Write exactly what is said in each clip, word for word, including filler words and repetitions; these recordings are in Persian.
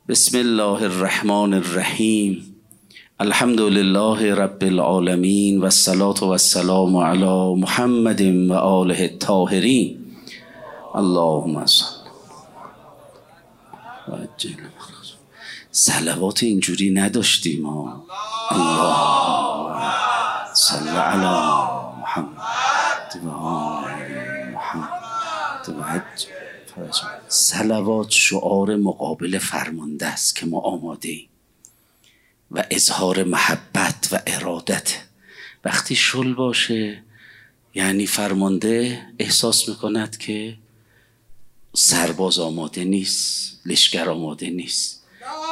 بسم الله الرحمن الرحیم. الحمد لله رب العالمین و الصلاة و السلام علی محمد و آله الطاهرین. اللهم صل و عجل. صلوات اینجوری نداشتیم ها. اللهم صل علی محمد و آل محمد و عجل. صلوات شعار مقابل فرمانده است که ما آماده ایم و اظهار محبت و ارادت. وقتی شل باشه یعنی فرمانده احساس میکند که سرباز آماده نیست، لشکر آماده نیست.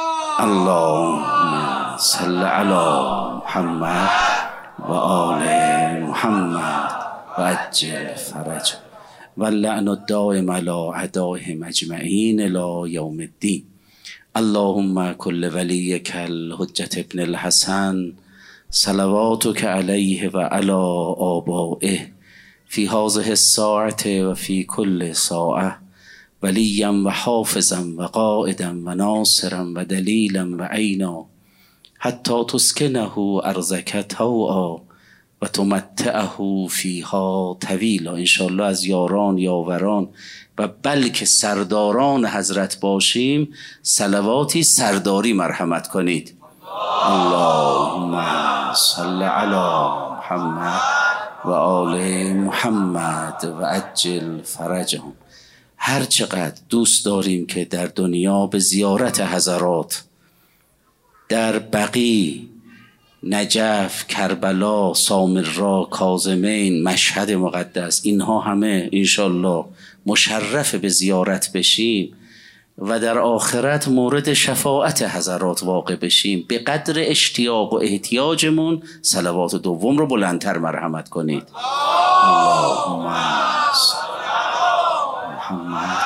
اللهم صل علی محمد و آل محمد و عجل فرج و لعن الدائم علی اعدائهم اجمعین الی یوم الدین. اللهم کل ولیک الحجة ابن الحسن صلواتک علیه و علی آبائه فی هذه الساعة و فی کل ساعة ولیا و حافظا و قائدا و ناصرا و دلیلا و عینا حتی تسکنه ارضک طوعا و تمتعه فیها طویلا. انشاءالله از یاران یاوران و بلکه سرداران حضرت باشیم. صلواتی سرداری مرحمت کنید. اللهم صل علی محمد و آل محمد و عجل فرجهم. هر چقدر دوست داریم که در دنیا به زیارت حضرات در بقیع، نجف، کربلا، سامرا، کاظمین، مشهد مقدس، اینها همه انشالله مشرف به زیارت بشیم و در آخرت مورد شفاعت حضرات واقع بشیم. به قدر اشتیاق و احتیاجمون صلوات دوم رو بلندتر مرحمت کنید. اللهم صل محمد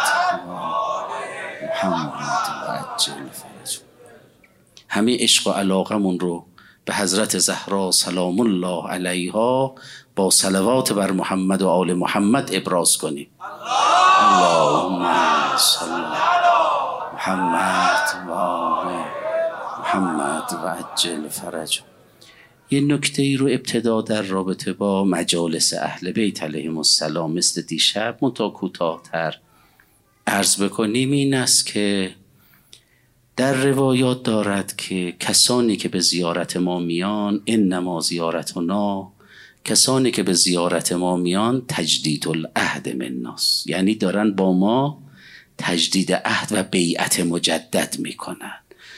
محمد و عجل فرج. همه عشق و علاقمون رو به حضرت زهرا سلام الله علیها با صلوات بر محمد و آل محمد ابراز کنیم. اللهم صل محمد و آل محمد و عجل فرج. یه نکته ای رو ابتدا در رابطه با مجالس اهل بیت علیهم السلام مثل دیشب منتها کوتاه‌تر عرض بکنیم. این است که در روایات دارد که کسانی که به زیارت ما میان، انما زیارتنا، کسانی که به زیارت ما میان تجدید العهد من الناس، یعنی دارن با ما تجدید عهد و بیعت مجدد میکنن.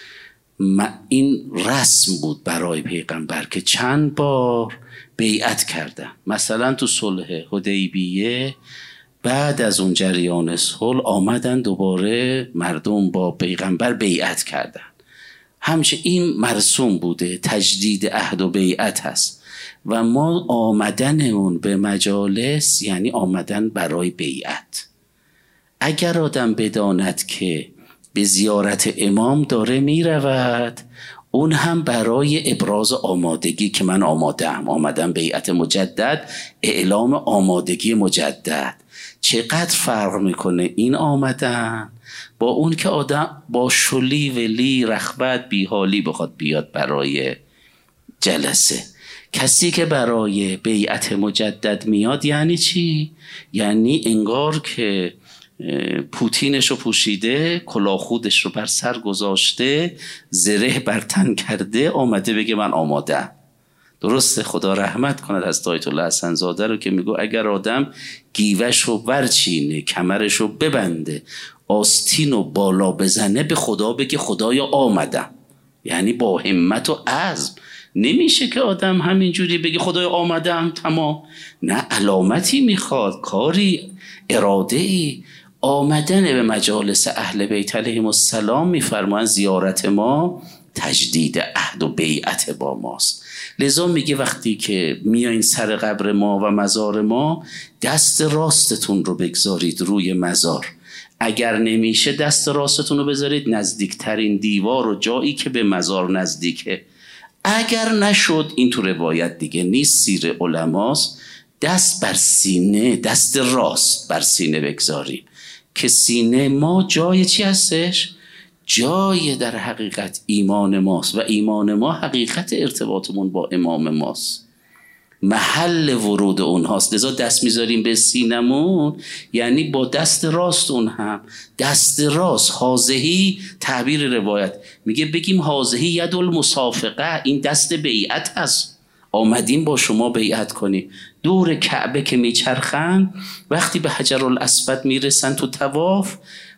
این رسم بود برای پیغمبر که چند بار بیعت کردن. مثلا تو صلح حدیبیه بعد از اون جریان صلح آمدن دوباره مردم با پیغمبر بیعت کردن. همچنین این مرسوم بوده، تجدید عهد و بیعت هست و ما آمدنمون به مجالس یعنی آمدن برای بیعت. اگر آدم بداند که به زیارت امام داره می رود، اون هم برای ابراز آمادگی که من آمادم، آمدم بیعت مجدد، اعلام آمادگی مجدد. چقدر فرق میکنه این آمدن با اون که آدم با شلی ولی رغبت بیحالی بخواد بیاد برای جلسه. کسی که برای بیعت مجدد میاد یعنی چی؟ یعنی انگار که پوتینش رو پوشیده، کلاهخودش رو بر سر گذاشته، زره بر تن کرده، آمده بگه من آمادم. درسته؟ خدا رحمت کند از آیت الله حسن زاده رو که میگو اگر آدم گیوش رو برچینه، کمرش رو ببنده، آستین رو بالا بزنه، به خدا بگه خدایا آمدم، یعنی با همت و عزم. نمیشه که آدم همینجوری بگه خدایا آمدم تمام. نه، علامتی میخواد، کاری، اراده ای. آمدن به مجالس اهل بیت علیهم السلام میفرمایند زیارت ما تجدید عهد و بیعت با ماست. لذا میگه وقتی که میایین سر قبر ما و مزار ما، دست راستتون رو بگذارید روی مزار. اگر نمیشه دست راستتون رو بذارید نزدیکترین دیوار و جایی که به مزار نزدیکه. اگر نشد، این تو روایت دیگه نیست، سیر علماست، دست بر سینه، دست راست بر سینه بگذاریم که سینه ما جای چی هستش؟ جای در حقیقت ایمان ماست و ایمان ما حقیقت ارتباطمون با امام ماست، محل ورود اونهاست. لذا دست میذاریم به سینمون، یعنی با دست راست. اون هم دست راست، حاضهی تعبیر روایت میگه بگیم حاضهی ید المصافقه، این دست بیعت هست، آمدیم با شما بیعت کنیم. دور کعبه که میچرخن وقتی به حجر الاسود میرسن تو طواف،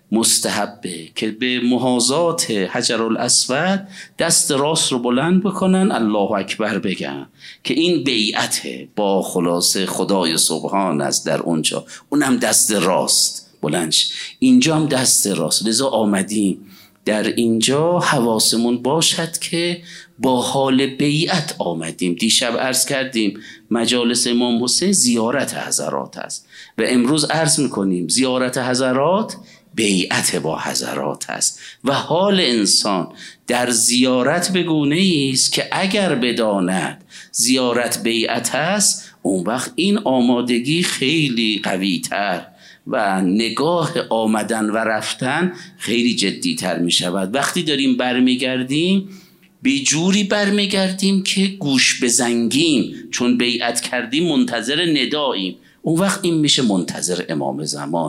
مستحبه که به محاذات حجر الاسود دست راست رو بلند بکنن، الله اکبر بگن که این بیعته با خلاصه خدای سبحان است در اونجا، اونم دست راست بلند شد، اینجا هم دست راست. لذا آمدیم در اینجا حواسمون باشد که با حال بیعت آمدیم. دیشب عرض کردیم مجالس امام حسین زیارت حضرات است و امروز عرض میکنیم زیارت حضرات بیعت با حضرات است و حال انسان در زیارت به گونه است که اگر بداند زیارت بیعت است، اون وقت این آمادگی خیلی قوی تر و نگاه آمدن و رفتن خیلی جدی تر می شود. وقتی داریم برمیگردیم به جوری برمیگردیم که گوش بزنگیم، چون بیعت کردیم منتظر نداییم. اون وقت این میشه منتظر امام زمان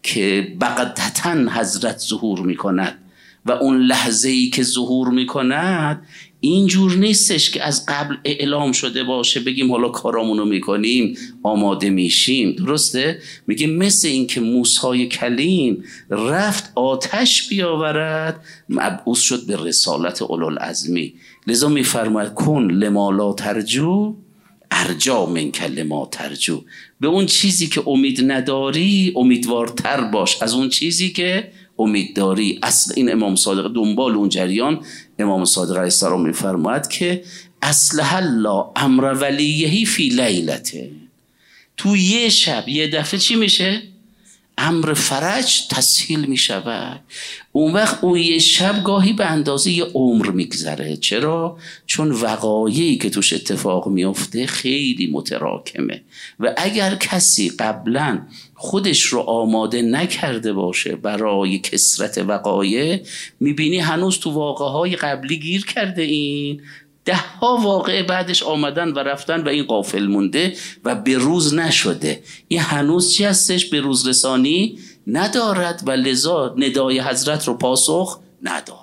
که بغتتاً حضرت ظهور میکند و اون لحظه‌ای که ظهور میکند اینجور نیستش که از قبل اعلام شده باشه بگیم حالا کارامونو میکنیم آماده میشیم. درسته؟ میگه مثل این که موسی کلیم رفت آتش بیاورد، مبعوث شد به رسالت اولوالعزمی. لذا میفرماید کن لما لا ترجو ارجا من لما ترجو، به اون چیزی که امید نداری امیدوارتر باش از اون چیزی که امید داری. اصل این امام صادق دنبال اون جریان امام صادق علیه السلام میفرماید که اصلح الله امر ولیهی فی لیلته، تو یه شب یه دفعه چی میشه؟ امر فرج تسهیل می شود. اون وقت اون یه شب گاهی به اندازه یه عمر میگذره. چرا؟ چون وقایعی که توش اتفاق میفته خیلی متراکمه و اگر کسی قبلا خودش رو آماده نکرده باشه برای کثرت وقایع، میبینی هنوز تو واقعهای قبلی گیر کرده، این ده ها واقعه بعدش آمدن و رفتن و این غافل مونده و به روز نشده. این هنوز چی هستش؟ به روز رسانی ندارد و لذا ندای حضرت رو پاسخ ندارد.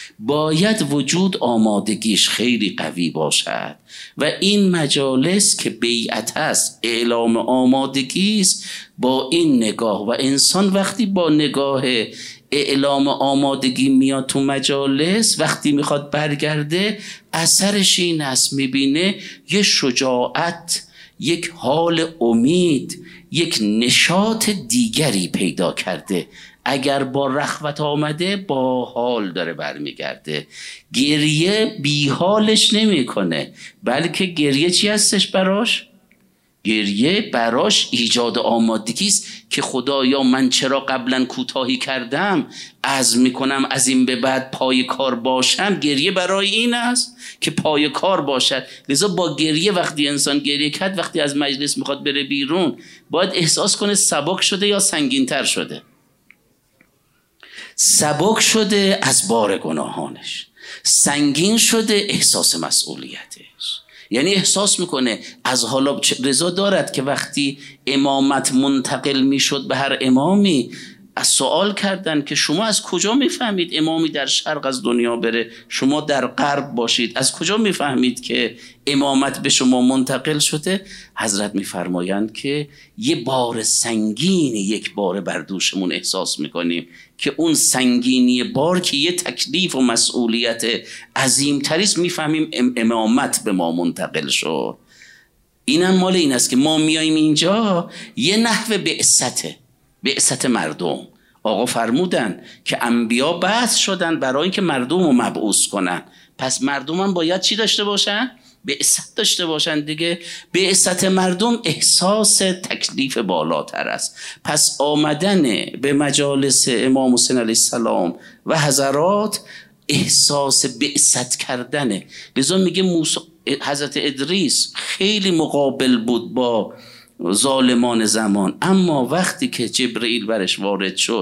باید وجود آمادگیش خیلی قوی باشد و این مجالس که بیعت هست اعلام آمادگی است با این نگاه. و انسان وقتی با نگاه اعلام آمادگی میاد تو مجالس، وقتی میخواد برگرده اثرش این است، میبینه یه شجاعت، یک حال امید، یک نشاط دیگری پیدا کرده. اگر با رخوت آمده با حال داره برمیگرده. گریه بی حالش نمی کنه، بلکه گریه چی هستش براش؟ گریه براش ایجاد آمادگی است که خدایا من چرا قبلا کوتاهی کردم، عزم میکنم از این به بعد پای کار باشم. گریه برای این است که پای کار باشد. لذا با گریه وقتی انسان گریه کرد، وقتی از مجلس میخواد بره بیرون باید احساس کنه سبک شده یا سنگین تر شده. سبک شده از بار گناهانش، سنگین شده احساس مسئولیتش. یعنی احساس میکنه از حالا رضا دارد که وقتی امامت منتقل میشد به هر امامی، از سوال کردن که شما از کجا میفهمید امامی در شرق از دنیا بره شما در غرب باشید، از کجا میفهمید که امامت به شما منتقل شده؟ حضرت میفرمایند که یه بار سنگین یک بار بر دوشمون احساس میکنیم که اون سنگینی بار که یه تکلیف و مسئولیت عظیم تریست، میفهمیم امامت به ما منتقل شد. اینم مال این است که ما میاییم اینجا یه نحو بعثته، بعثت مردم. آقا فرمودن که انبیا بعث شدن برای اینکه مردم رو مبعوث کنن، پس مردم هم باید چی داشته باشن؟ بعثت داشته باشن دیگه. بعثت مردم احساس تکلیف بالاتر است. پس آمدن به مجالس امام حسین علیه السلام و حضرات احساس بعثت کردنه. لذا میگه موسی حضرت ادریس خیلی مقابل بود با ظالمان زمان، اما وقتی که جبرئیل برش وارد شد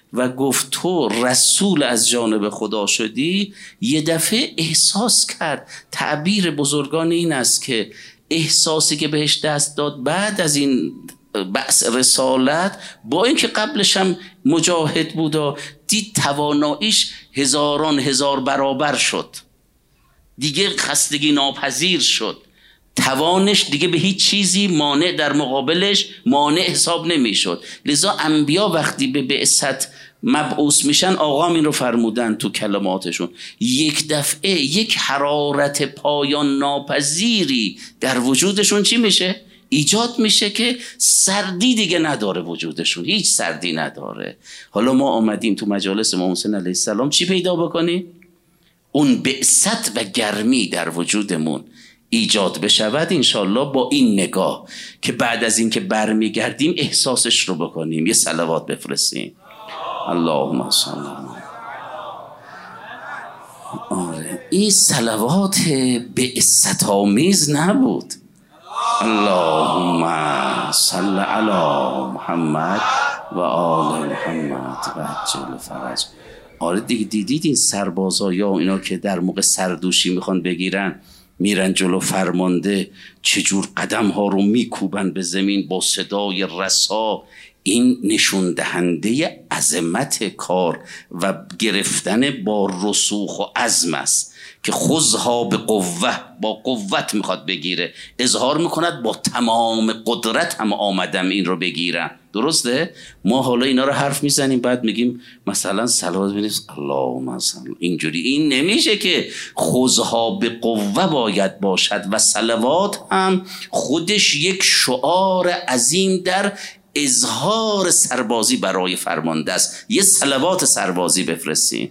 و گفت تو رسول از جانب خدا شدی، یه دفعه احساس کرد. تعبیر بزرگان این است که احساسی که بهش دست داد بعد از این بحث رسالت، با اینکه قبلش هم مجاهد بود و دید تواناییش هزاران هزار برابر شد، دیگه خستگی ناپذیر شد، توانش دیگه به هیچ چیزی مانع در مقابلش مانع حساب نمی شد. لذا انبیا وقتی به بعثت مبعوث میشن، آقا این رو فرمودن تو کلماتشون، یک دفعه یک حرارت پایان ناپذیری در وجودشون چی میشه؟ ایجاد میشه که سردی دیگه نداره وجودشون، هیچ سردی نداره. حالا ما آمدیم تو مجالس امام حسین علیه السلام چی پیدا بکنیم؟ اون بعثت و گرمی در وجودمون ایجاد بشود انشالله، با این نگاه که بعد از این که برمیگردیم احساسش رو بکنیم. یه صلوات بفرستیم. اللهم صل علی. آره این صلوات بعثت آمیز نبود. اللهم صل علی محمد و آل محمد و عجل فرج. آره دیگه دیدید این سربازا یا اینا که در موقع سردوشی میخوان بگیرن، میرن جلو فرمانده، چجور قدم ها رو میکوبن به زمین با صدای رسا. این نشون دهنده عظمت کار و گرفتن با رسوخ و عزم است که خذها به قوه، با قوت میخواد بگیره، اظهار میکند با تمام قدرت هم آمدم این رو بگیرم. درسته؟ ما حالا اینا رو حرف میزنیم بعد میگیم مثلا صلوات بنویس اللهم صل، اینجوری این نمیشه که خذها به قوه باید باشد. و صلوات هم خودش یک شعار عظیم در اظهار سربازی برای فرمانده است. یه صلوات سربازی بفرستیم.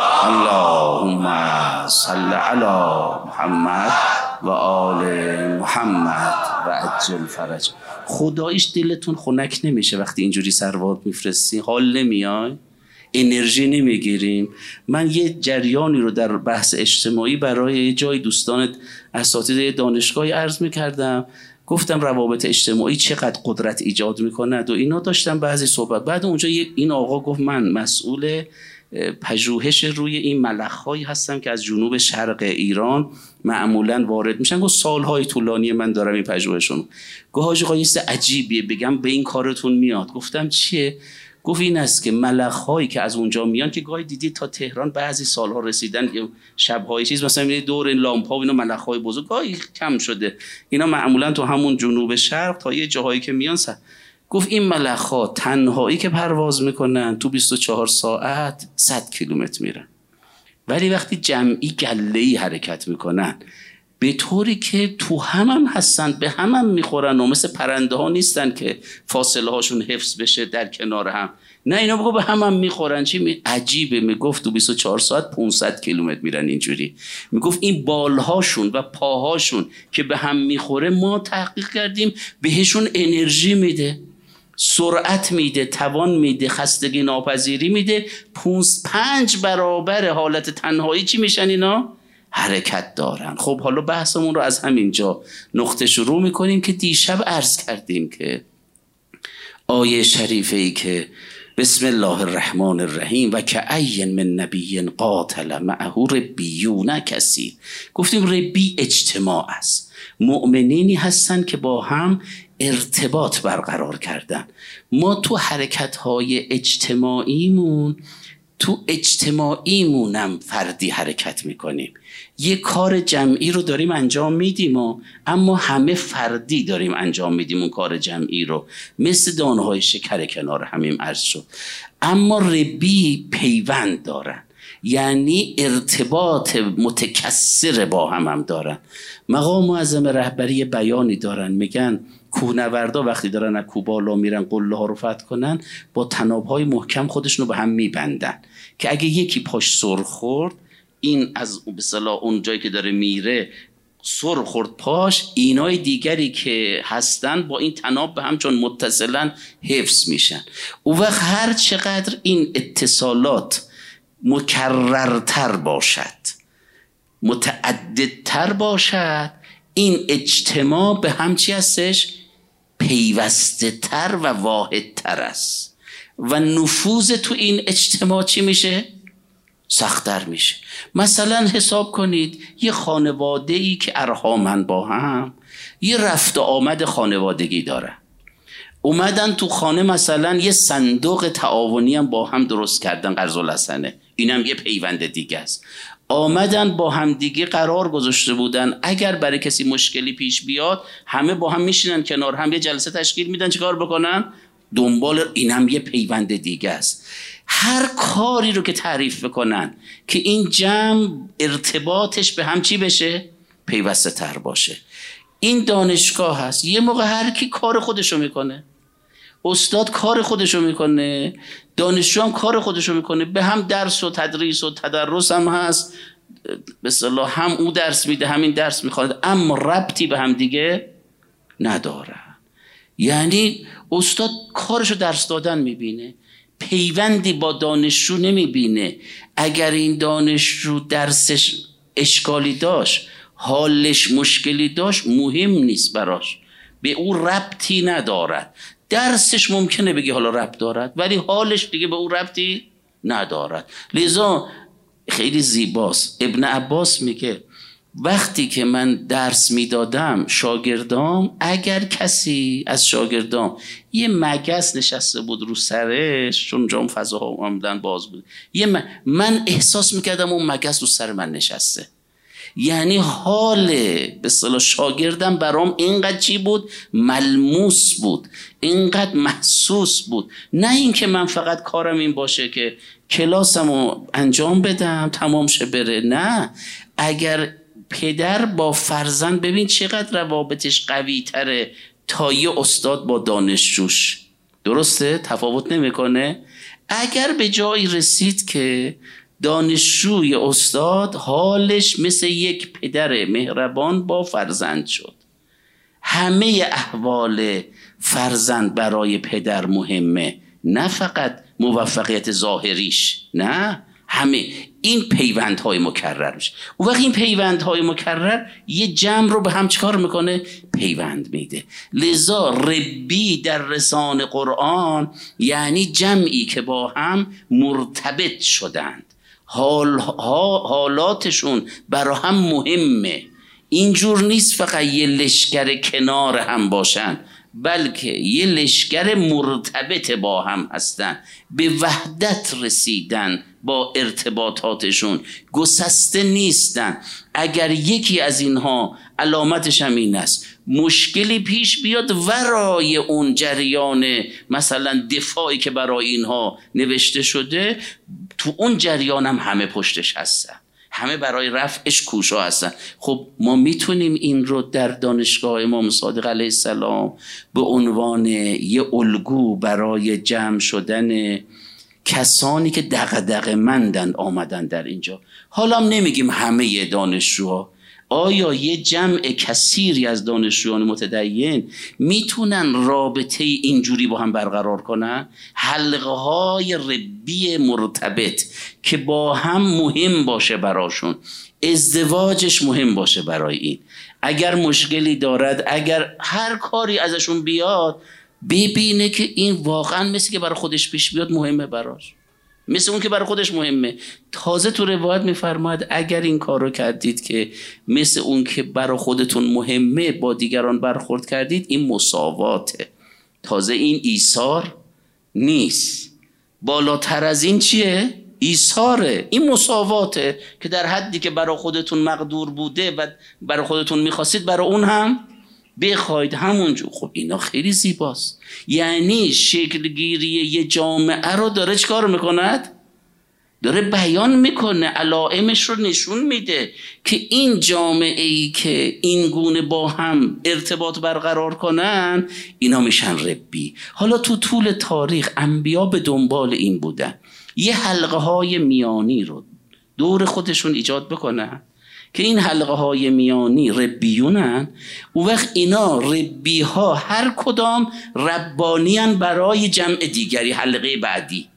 اللهم صل علی محمد و آل محمد و عجل فرج. خداییش دلتون خنک نمیشه وقتی اینجوری صلوات میفرستی؟ حال نمیای؟ انرژی نمیگیریم؟ من یه جریانی رو در بحث اجتماعی برای جای دوستان اساتید دانشگاهی عرض میکردم، گفتم روابط اجتماعی چقدر قدرت ایجاد میکند و اینا داشتم بعضی صحبت. بعد اونجا این آقا گفت من مسئول پژوهش روی این ملخ‌هایی هستم که از جنوب شرق ایران معمولاً وارد میشن. گفت سالهای طولانی من دارم این پژوهشون. گفت حاجی آقا یه چیز عجیبیه بگم به این کارتون میاد. گفتم چیه؟ گفت این است که ملخ‌هایی که از اونجا میان که گاهی دیدید تا تهران بعضی سالها رسیدن، شب‌های چیز مثلا می‌بینید دور این لامپ‌ها و اینا ملخ‌های بزرگ، گاهی کم شده، اینا معمولاً تو همون جنوب شرق تا یه جاهایی که میان سر. گفت این ملخ‌ها تنهایی که پرواز میکنن تو بیست و چهار ساعت صد کیلومتر میرن، ولی وقتی جمعی گله‌ای حرکت میکنن به طوری که تو هم هم هستن، به هم هم میخورن و مثل پرنده ها نیستن که فاصله هاشون حفظ بشه در کنار هم. نه اینا بگو به هم هم میخورن. چی می... عجیبه. میگفت تو بیست و چهار ساعت پانصد کیلومتر میرن اینجوری. میگفت این بالهاشون و پاهاشون که به هم میخوره ما تحقیق کردیم بهشون انرژی میده، سرعت میده، توان میده، خستگی ناپذیری میده. پونز پنج برابر حالت تنهایی چی میشن اینا؟ حرکت دارن. خب حالا بحثمون رو از همینجا نقطه شروع میکنیم که دیشب عرض کردیم که آیه شریفه ای که بسم الله الرحمن الرحیم و کأی من نبی قاتل معه ربیون کثیر، گفتیم ربی اجتماع است، مؤمنینی هستن که با هم ارتباط برقرار کردن. ما تو حرکت‌های اجتماعیمون تو اجتماعیمونم فردی حرکت میکنیم، یه کار جمعی رو داریم انجام میدیم و اما همه فردی داریم انجام میدیم اون کار جمعی رو، مثل دانه‌های شکر کنار همین عرض شد. اما ربی پیوند دارن، یعنی ارتباط متکثر با هم هم دارن. مقام معظم رهبری بیانی دارن، میگن کوهنوردا وقتی دارن از کوه بالا میرن قله ها رو فتح کنن با طناب‌های محکم خودشونو به هم میبندن که اگه یکی پاش سر خورد، این از به اصطلاح اون جایی که داره میره سر خورد پاش، اینای دیگری که هستن با این طناب به هم چون متصلن حفظ میشن. اون وقت هر چقدر این اتصالات مکررتر باشد، متعددتر باشد، این اجتماع به هم چی هستش؟ پیوسته تر و واحد تر است. و نفوذ تو این اجتماع چی میشه؟ سخت‌تر میشه. مثلا حساب کنید یه خانواده‌ای که ارحامن با هم یه رفت و آمد خانوادگی داره، اومدن تو خانه مثلا یه صندوق تعاونی هم با هم درست کردن، قرض الحسنه، اینم یه پیوند دیگه است. آمدن با هم دیگه قرار گذاشته بودن اگر برای کسی مشکلی پیش بیاد همه با هم میشینن کنار هم، یه جلسه تشکیل میدن چیکار بکنن؟ دنبال، اینم یه پیوند دیگه است. هر کاری رو که تعریف بکنن که این جمع ارتباطش به هم چی بشه؟ پیوسته تر باشه. این دانشگاه هست، یه موقع هر کی کار خودشو میکنه، استاد کار خودشو میکنه، دانشجو هم کار خودشو میکنه، به هم درس و تدریس و تدرس هم هست، به اصطلاح هم او درس میده همین درس میخواد، اما ربطی به هم دیگه نداره. یعنی استاد کارشو درس دادن میبینه، پیوندی با دانشجو نمیبینه. اگر این دانشجو درسش اشکالی داشت، حالش مشکلی داشت، مهم نیست براش، به او ربطی ندارد. درسش ممکنه بگی حالا ربط دارد ولی حالش دیگه به او ربطی ندارد. لذا خیلی زیباست، ابن عباس میگه وقتی که من درس میدادم شاگردام، اگر کسی از شاگردام یه مگس نشسته بود رو سرش، چون جام فضاها عمدن باز بود، یه م... من احساس میکردم اون مگس رو سر من نشسته. یعنی حال به اصطلاح شاگردم برام اینقدر چی بود؟ ملموس بود، اینقدر محسوس بود. نه اینکه من فقط کارم این باشه که کلاسمو انجام بدم تمام شه بره. نه، اگر پدر با فرزند، ببین چقدر روابطش قوی تره تا یه استاد با دانشجوش، درسته؟ تفاوت نمیکنه. اگر به جایی رسید که دانشجوی استاد حالش مثل یک پدر مهربان با فرزند شد، همه احوال فرزند برای پدر مهمه، نه فقط موفقیت ظاهریش، نه همه این پیوندهای مکرر میشه. اون وقت این پیوندهای مکرر یه جمع رو به هم چکار میکنه؟ پیوند میده. لذا ربی در رسان قرآن یعنی جمعی که با هم مرتبط شدند، حال حالاتشون برا هم مهمه. اینجور نیست فقط یه لشکر کنار هم باشن، بلکه یه لشکر مرتبط با هم هستن، به وحدت رسیدن با ارتباطاتشون، گسسته نیستن. اگر یکی از اینها علامتش هم این است، مشکلی پیش بیاد ورای اون جریان مثلا دفاعی که برای اینها نوشته شده، تو اون جریان هم همه پشتش هستن، همه برای رفعش کوشا هستن. خب ما میتونیم این رو در دانشگاه امام صادق علیه السلام به عنوان یه الگو برای جمع شدن کسانی که دغدغه مندن آمدن در اینجا. حالا هم نمیگیم همه دانشجوها، آیا یه جمع کثیری از دانشجویان متدین میتونن رابطه اینجوری با هم برقرار کنن؟ حلقه های ربی مرتبط که با هم مهم باشه براشون، ازدواجش مهم باشه برای این، اگر مشکلی دارد، اگر هر کاری ازشون بیاد، ببینه که این واقعا مثل که برای خودش پیش بیاد مهمه براش، مثل اون که برای خودش مهمه. تازه تو روایت میفرماید اگر این کار رو کردید که مثل اون که برای خودتون مهمه با دیگران برخورد کردید، این مساواته. تازه این ایثار نیست، بالاتر از این چیه؟ ایثاره. این مساواته که در حدی که برای خودتون مقدور بوده و برای خودتون میخواستید برای اون هم بخواید همونجور. خب اینا خیلی زیباست. یعنی شکلگیری یه جامعه رو داره چکار میکند؟ داره بیان میکنه، علائمش رو نشون میده که این جامعه ای که این گونه با هم ارتباط برقرار کنن، اینا میشن ربی. حالا تو طول تاریخ انبیا به دنبال این بودن یه حلقه های میانی رو دور خودشون ایجاد بکنن که این حلقه های میانی ربیونن. اون وقت اینا ربی ها هر کدام ربانیان برای جمع دیگری، حلقه بعدی.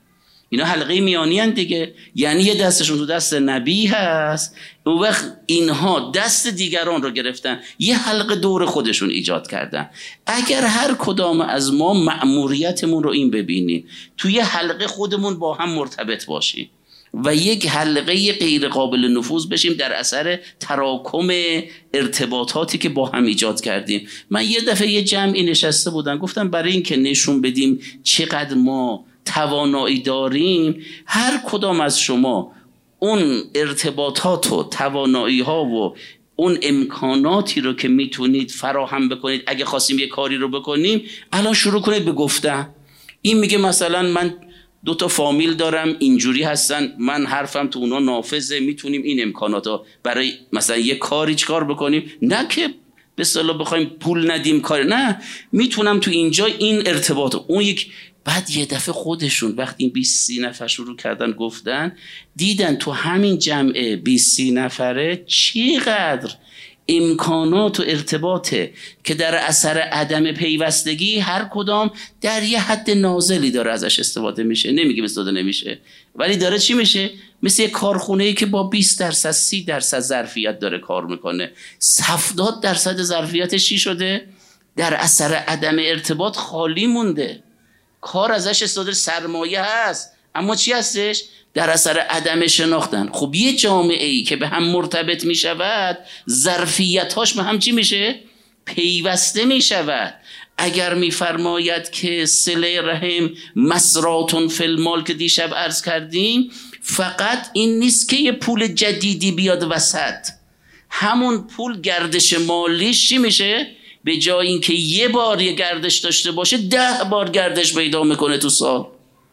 اینا حلقه میانی هن دیگه، یعنی یه دستشون تو دست نبی هست، اون وقت اینها دست دیگران رو گرفتن، یه حلقه دور خودشون ایجاد کردن. اگر هر کدام از ما مأموریتمون رو این ببینیم، توی حلقه خودمون با هم مرتبط باشیم و یک حلقه غیر قابل نفوذ بشیم در اثر تراکم ارتباطاتی که با هم ایجاد کردیم. من یه دفعه یه جمعی نشسته بودن، گفتم برای این که نشون بدیم چقدر ما توانایی داریم، هر کدام از شما اون ارتباطات و توانایی ها و اون امکاناتی رو که میتونید فراهم بکنید، اگه خواستیم یه کاری رو بکنیم، الان شروع کنید به گفتن. این میگه مثلا من دو تا فامیل دارم اینجوری هستن، من حرفم تو اونا نافذه، میتونیم این امکانات رو برای مثلا یه کاری چکار بکنیم، نه که به اصطلاح بخوایم پول ندیم کار، نه، میتونم تو اینجا این ارتباط اون یک. بعد یه دفعه خودشون وقتی این بیست سی نفر شروع کردن گفتن، دیدن تو همین جمعه بیست سی نفره چقدر امکانات و ارتباطه که در اثر عدم پیوستگی هر کدام در یه حد نازلی داره ازش استفاده میشه. نمیگه استفاده نمیشه، ولی داره چی میشه؟ مثل یه کارخونه‌ای که با بیست درصد سی درصد ظرفیت داره کار میکنه، هفتاد درصد ظرفیتش چی شده؟ در اثر عدم ارتباط خالی مونده، کار ازش استفاده، سرمایه هست اما چی هستش؟ در اثر عدم شناختن. خب یه جامعه ای که به هم مرتبط می شود، ظرفیتاش به هم چی میشه؟ پیوسته می شود. اگر می فرماید که صله رحم مسراتون فی المال که دیشب عرض کردیم، فقط این نیست که یه پول جدیدی بیاد وسط، همون پول گردش مالیش چی میشه؟ به جای اینکه یه بار یه گردش داشته باشه، ده بار گردش پیدا میکنه تو سال.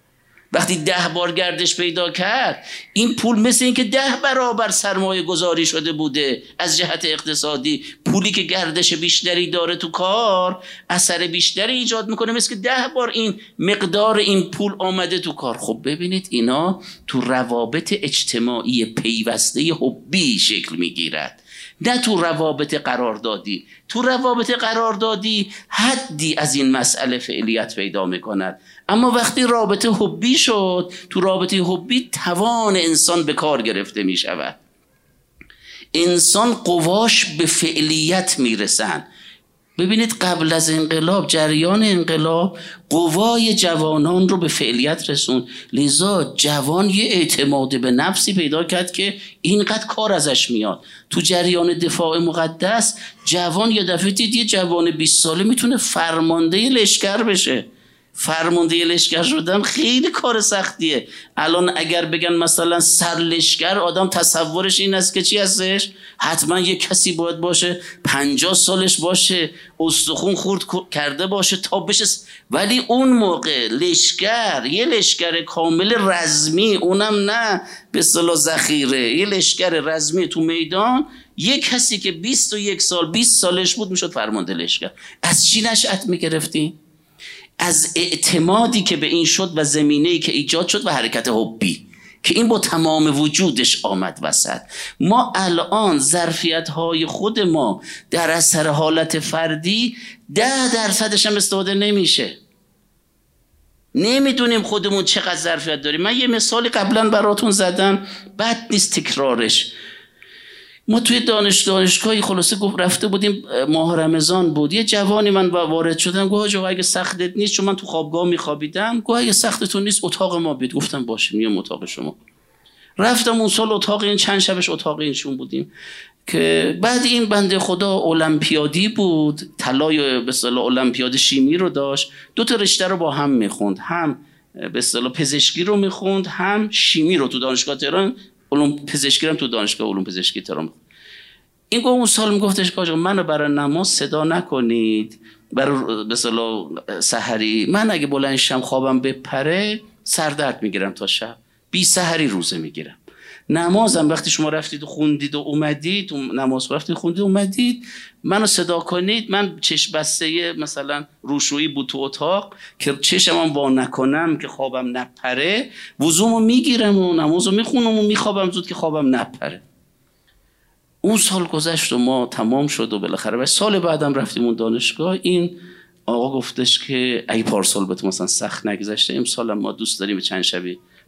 وقتی ده بار گردش پیدا کرد، این پول مثل این که ده برابر سرمایه گذاری شده بوده از جهت اقتصادی. پولی که گردش بیشتری داره تو کار، اثر بیشتری ایجاد میکنه، مثل که ده بار این مقدار این پول آمده تو کار. خب ببینید اینا تو روابط اجتماعی پیوسته حبی شکل میگیرد، نه تو روابط قراردادی. تو روابط قراردادی حدی از این مسئله فعلیت پیدا میکند، اما وقتی رابطه حبی شد، تو رابطه حبی توان انسان به کار گرفته میشود، انسان قواش به فعلیت میرسن. ببینید قبل از انقلاب، جریان انقلاب قوای جوانان رو به فعلیت رسون، لذا جوان یه اعتماد به نفسی پیدا کرد که اینقدر کار ازش میاد. تو جریان دفاع مقدس جوان یه دفعه دید یه جوان بیست ساله میتونه فرمانده لشکر بشه. فرمانده لشکر شدن خیلی کار سختیه. الان اگر بگن مثلا سر لشکر، آدم تصورش این است که چی هستش؟ حتما یه کسی باید باشه پنجاه سالش باشه، استخون خورد کرده باشه تا بشه. ولی اون موقع لشکر، یه لشکر کامل رزمی، اونم نه به اصطلاح ذخیره، یه لشکر رزمی تو میدان، یه کسی که بیست و یک سال بیست سالش بود میشد فرمانده لشکر. از چی نشأت میگرفتیم؟ از اعتمادی که به این شد و زمینه‌ای که ایجاد شد و حرکت حبی که این با تمام وجودش آمد وسط. ما الان ظرفیت‌های خود ما در اثر حالت فردی ده درصدش هم استفاده نمیشه. نمیدونیم خودمون چقدر ظرفیت داریم. من یه مثالی قبلا براتون زدم، بد نیست تکرارش. ما توی دانش دانشگاهی خلاصه گفت رفته بودیم، ماه رمضان بود، یه جوانی من وارد شدم، گفت آقا اگه سختت نیست، چون من تو خوابگاه میخوابیدم، گفت اگه سختتون نیست اتاق ما بیاد. گفتم باشه میام اتاق شما. رفتم اون سال اتاق این، چند شبش اتاق اینشون بودیم که بعد این بنده خدا المپیادی بود، طلای به اصطلاح المپیاد شیمی رو داشت، دو تا رشته رو با هم میخوند، هم به اصطلاح پزشکی رو میخوند، هم شیمی رو تو دانشگاه تهران، علوم پزشکی هم تو دانشگاه علوم پزشکی تهران. این گفت اون سال میگفتش که آقا منو برای نماز صدا نکنید، برای به اصطلاح سحری، من اگه بلند شم خوابم بپره سردرد میگیرم تا شب، بی سحری روزه میگیرم. نمازم وقتی شما رفتید و خوندید و اومدید، نماز وقتی خوندید و اومدید منو صدا کنید، من چشم بسته مثلا روشویی بود تو اتاق که چشمم وا نکنم که خوابم نپره، وضومو میگیرم و نمازو میخونم و میخوابم زود که خوابم نپره. اون سال گذشت و ما تمام شد و بالاخره و سال بعدم رفتیم اون دانشگاه. این آقا گفتش که اگه پارسال بهتون مثلا سخت نگذشته، امسال ما دوست داریم چند شبی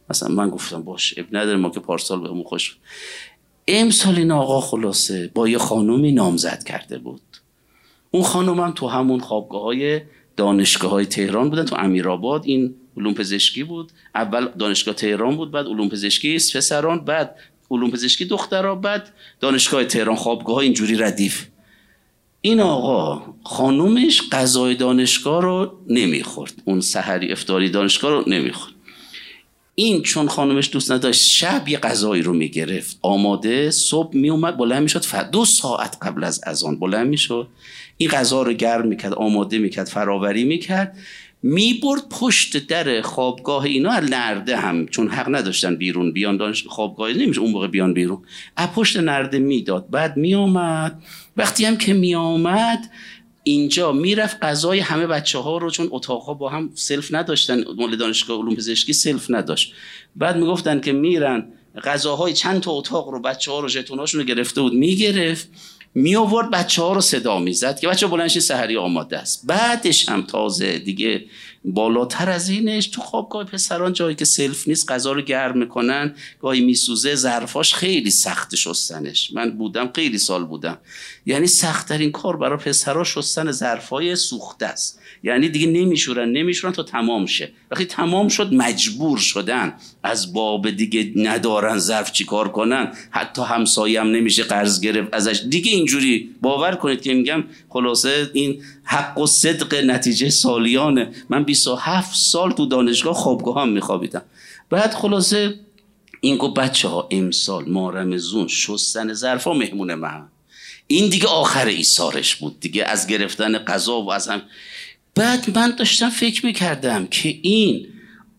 مثلا من گفتم باش اب نداره، ما که پارسال بهمون خوش. امسال این آقا خلاصه با یه خانومی نامزد کرده بود. اون خانوم هم تو همون خوابگاه‌های دانشگاه‌های تهران بودن، تو امیرآباد. این علوم پزشکی بود، اول دانشگاه تهران بود، بعد علوم پزشکی پسران، بعد علوم پزشکی دخترها، بعد دانشگاه تهران. خوابگاه‌ها اینجوری ردیف. این آقا خانومش غذای دانشگاه رو نمیخورد، اون سحری افطاری دانشگاه رو نمیخورد. این چون خانومش دوست نداشت، شب یه غذایی رو میگرفت آماده، صبح میومد بلند میشد، دو ساعت قبل از اذان بلند میشد، این غذا رو گرم میکرد، آماده میکرد، فراوری میکرد، میبرد پشت در خوابگاه اینا. از نرده هم چون حق نداشتن بیرون بیان، دانشگاه خوابگاه نمیشه اون موقع بیان بیرون، از پشت نرده میداد. بعد میومد، وقتی هم که میامد اینجا میرفت غذای همه بچه ها رو، چون اتاقها با هم سلف نداشتن، مال دانشگاه علوم پزشکی سلف نداشت، بعد میگفتن که میرن غذاهای چند تا اتاق رو، بچه ها رو ژتوناشون رو گرفته بود، میگرفت می آورد بچه ها رو صدا میزد که بچه بلند شید سحری آماده است. بعدش هم تازه دیگه بالاتر از اینش، تو خوابگاه پسران جایی که سلف نیست غذا رو گرم میکنن، گاهی میسوزه، ظرفاش خیلی سخت شستنش. من بودم خیلی سال بودم، یعنی سخت‌ترین کار برای پسرها شستن ظرفای سوخته است. یعنی دیگه نمیشورن نمیشورن تا تمام شه. وقتی تمام شد مجبور شدن از باب دیگه ندارن ظرف چیکار کنن، حتی همسایه هم نمیشه قرض گرفت ازش دیگه. اینجوری باور کنید که میگم خلاصه این حق و صدق نتیجه سالیانه. من بیست و هفت سال تو دانشگاه خوابگاه هم میخوابیدم. بعد خلاصه این گفت بچه ها امسال ما رمضون شستن ظرفا مهمون من. این دیگه آخر ایثارش بود دیگه، از گرفتن غذا و از هم. بعد من داشتم فکر میکردم که این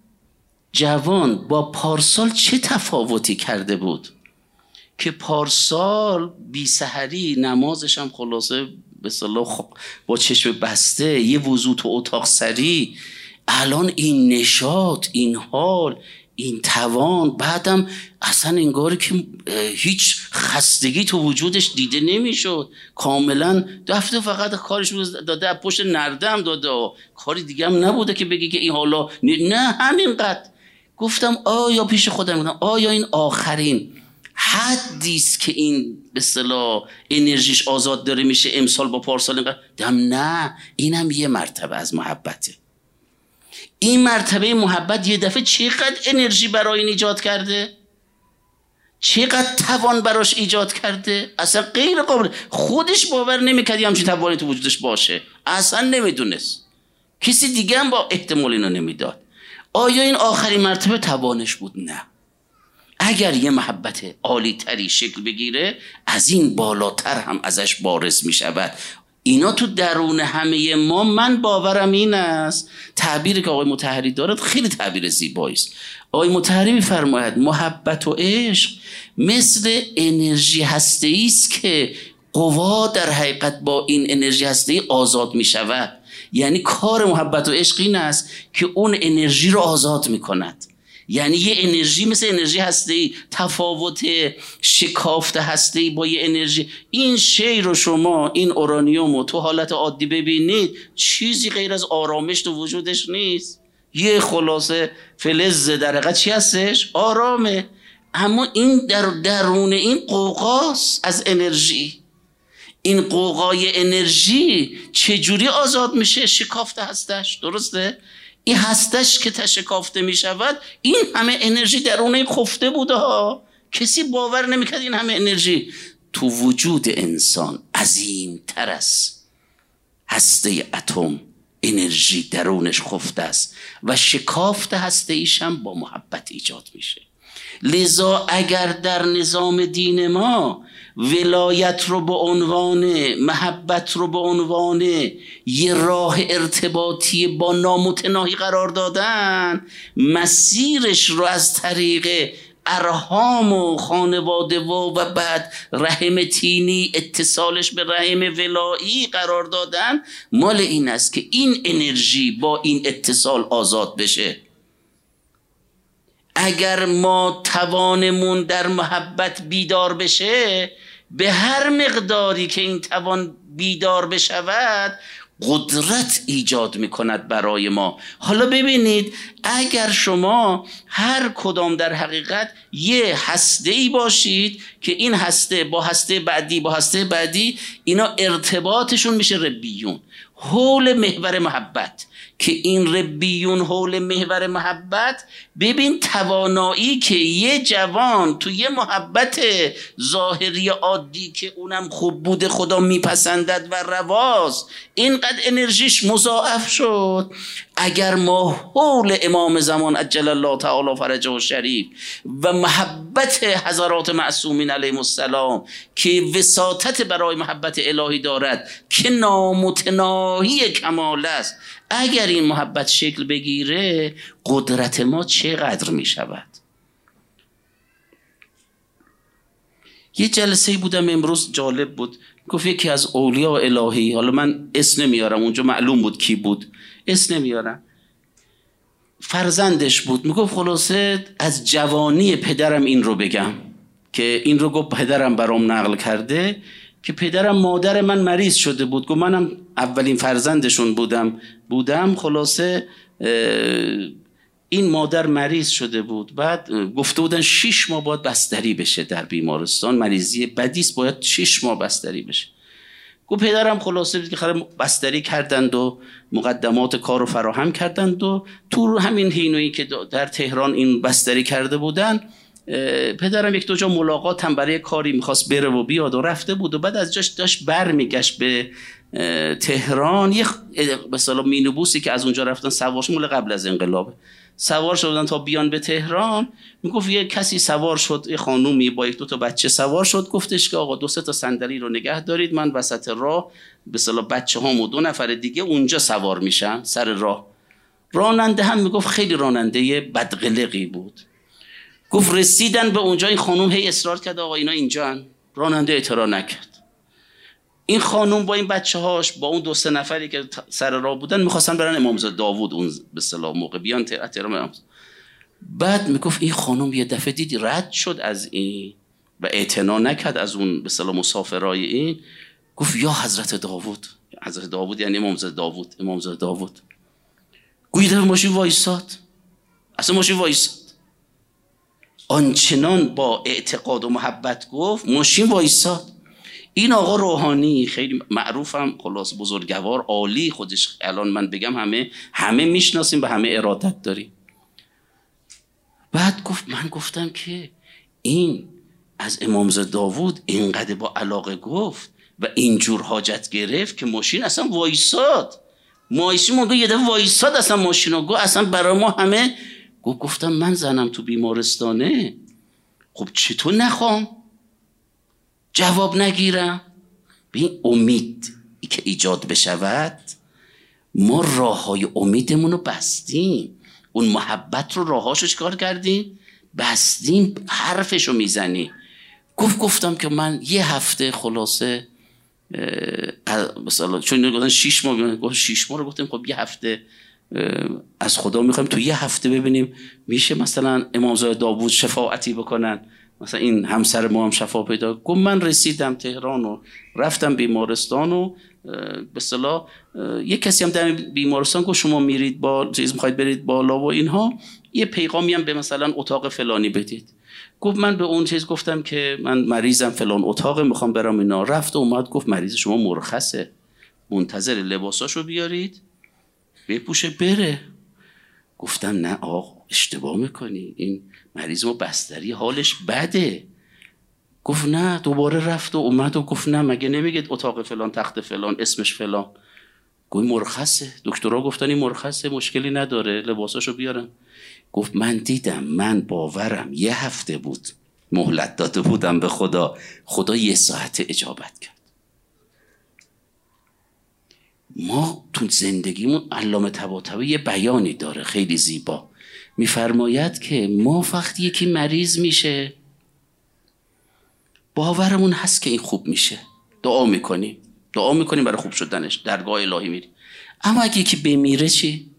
جوان با پارسال چه تفاوتی کرده بود، که پارسال بی سحری نمازش هم خلاصه به اصطلاح خب با چشم بسته، یه وضو تو اتاق سری. الان این نشاط، این حال، این توان، بعدم اصلا انگاری که هیچ خستگی تو وجودش دیده نمیشد، کاملا دفته فقط کارش داده، پشت نرده هم داده، کاری دیگه هم نبوده که بگی که این حالا نه همینقدر. گفتم آیا پیش خودم گفتم آیا این آخرین حدیست که این به اصطلاح انرژیش آزاد داره میشه امسال با پارسال اینقدر؟ دم نه، اینم یه مرتبه از محبته. این مرتبه محبت یه دفعه چقدر انرژی برای این ایجاد کرده، چقدر توان براش ایجاد کرده، اصلا غیر قابل. خودش باور نمیکرد همچین توانی تو وجودش باشه، اصلا نمیدونست، کسی دیگه هم با احتمال اینو نمیداد. آیا این آخرین مرتبه توانش بود؟ نه. اگر یه محبت عالی تری شکل بگیره، از این بالاتر هم ازش بارز می شود. اینا تو درون همه ما، من باورم این است، تعبیری که آقای مطهری دارد خیلی تعبیر زیبایی است. آقای مطهری می‌فرماید محبت و عشق مثل انرژی هسته‌ای است که قوا در حقیقت با این انرژی هسته‌ای آزاد می شود. یعنی کار محبت و عشق این است که اون انرژی رو آزاد می کند. یعنی یه انرژی مثل انرژی هسته‌ای، تفاوت شکافت هسته‌ای با یه انرژی. این شی رو شما این اورانیوم رو تو حالت عادی ببینید، چیزی غیر از آرامش تو وجودش نیست. یه خلاصه فلز در حقیقت چی هستش؟ آرامه. اما این در درون این قوقاست از انرژی. این قوقای انرژی چجوری آزاد میشه؟ شکافته هستش. درسته؟ این هستش که تشکافته می شود، این همه انرژی درون این خفته بوده ها. کسی باور نمیکرد این همه انرژی تو وجود انسان عظیم تر است. هسته اتم انرژی درونش خفته است و شکافت هسته ایشم با محبت ایجاد میشه. لذا اگر در نظام دین ما ولایت رو به عنوان محبت رو به عنوان یه راه ارتباطی با نامتناهی قرار دادن، مسیرش رو از طریق ارحام و خانواده و و بعد رحم تینی اتصالش به رحم ولایی قرار دادن، مال این است که این انرژی با این اتصال آزاد بشه. اگر ما توانمون در محبت بیدار بشه، به هر مقداری که این توان بیدار بشود، قدرت ایجاد میکند برای ما. حالا ببینید اگر شما هر کدام در حقیقت یه هسته ای باشید که این هسته با هسته بعدی با هسته بعدی اینا ارتباطشون میشه ربیون، حول محور محبت، که این ربیون حول محور محبت، ببین توانایی که یه جوان تو یه محبت ظاهری عادی که اونم خوب بوده خدا میپسندد و رواست اینقدر انرژیش مضاعف شد. اگر ما حول امام زمان عجل الله تعالی فرجه و شریف و محبت حضرات معصومین علیهم السلام که وساطت برای محبت الهی دارد که نامتناهی کمال است، اگر این محبت شکل بگیره قدرت ما چقدر می شود. یه جلسه بودم امروز جالب بود، گفت یکی از اولیاء الهی، حالا من اسم نمیارم اونجا معلوم بود کی بود، اسم نمیارم، فرزندش بود، میگفت خلاصه از جوانی پدرم این رو بگم که این رو گفت پدرم برام نقل کرده که پدرم مادر من مریض شده بود، گفت منم اولین فرزندشون بودم بودم خلاصه این مادر مریض شده بود، بعد گفته بودن شش ماه باید بستری بشه در بیمارستان، مریضی بدیست باید شش ماه بستری بشه. گفت پدرم خلاصه که خرم بستری کردند و مقدمات کار رو فراهم کردند و تو همین هینویی که در تهران این بستری کرده بودن پدرم یک دو جا ملاقات هم برای کاری میخواست بره و بیاد و رفته بود و بعد از جاش داشت بر میگشت به تهران، یه مثلا مینیبوسی که از اونجا رفتن سوارش مول قبل از انقلاب سوار شدن تا بیان به تهران، میگفت یه کسی سوار شد، یه خانومی با یک دو تا بچه سوار شد، گفتش که آقا دو سه تا صندلی رو نگه دارید، من وسط راه به اصطلاح بچه‌هام و دو نفر دیگه اونجا سوار میشن سر راه. راننده هم میگفت خیلی راننده بدقلقی بود. گفت رسیدن به اونجا این خانوم هی اصرار کرد آقا اینا اینجان، راننده اعتراض نکرد. این خانوم با این بچه‌هاش با اون دو سه نفری که سر راه بودن می‌خواستن برن امامزاده داوود اون به اصطلاح موقع بیان تهران. بعد میگفت این خانوم یه دفعه دید رد شد از این و اعتنا نکرد از اون به اصطلاح مسافرای این، گفت یا حضرت داوود، حضرت داوود یعنی امامزاده داوود، امامزاده داوود. گویی در ماشین وایساد، اصلا ماشین وایساد، آنچنان با اعتقاد و محبت گفت ماشین وایساد. این آقا روحانی خیلی معروفم، خلاص بزرگوار عالی، خودش الان من بگم همه همه میشناسیم و همه ارادت داریم. بعد گفت من گفتم که این از امامزاده داوود اینقدر با علاقه گفت و اینجور حاجت گرفت که ماشین اصلا وایساد، ماشین موقع یه دفعه وایساد اصلا ماشینو، گفت اصلا برای ما همه. گفت گفتم من زنم تو بیمارستانه، خب چطور نخوام جواب نگیرم؟ به امید که ایجاد بشود ما راه های امیدمون رو بستیم، اون محبت رو راهاشو چکار کردیم؟ بستیم، حرفشو میزنی. گفت گفتم که من یه هفته خلاصه مثلا چون گفتن شیش ماه، گفت شیش ماه رو گفتیم خب یه هفته از خدا میخوایم تو یه هفته ببینیم میشه مثلا امامزاده داوود شفاعتی بکنن، مثلا این همسر ما هم شفا پیدا. گفت من رسیدم تهران و رفتم بیمارستان و به اصطلاح یک کسی هم در بیمارستان گفت شما میرید با چیز میخواید برید بالا و اینها، یه پیغامی هم به مثلا اتاق فلانی بدید. گفت من به اون چیز گفتم که من مریضم فلان اتاق میخوام برام اینا. رفت و اومد گفت مریض شما مرخصه، منتظر لباساشو بیارید بپوشه بره. گفتم نه آقا اشتباه میکنی، این مریض ما بستری حالش بده. گفت نه، دوباره رفت و اومد و گفت نه مگه نمیگید اتاق فلان تخت فلان اسمش فلان. گفت مرخصه، دکترها گفتن این مرخصه مشکلی نداره لباساشو بیارن. گفت من دیدم، من باورم یه هفته بود مهلت داده بودم به خدا، خدا یه ساعت اجابت کرد. ما تو زندگیمون علامه طباطبایی یه بیانی داره خیلی زیبا، میفرماید که ما وقتی یکی مریض میشه باورمون هست که این خوب میشه، دعا میکنیم دعا میکنیم برای خوب شدنش، درگاه الهی میریم. اما اگه یکی بمیره چی؟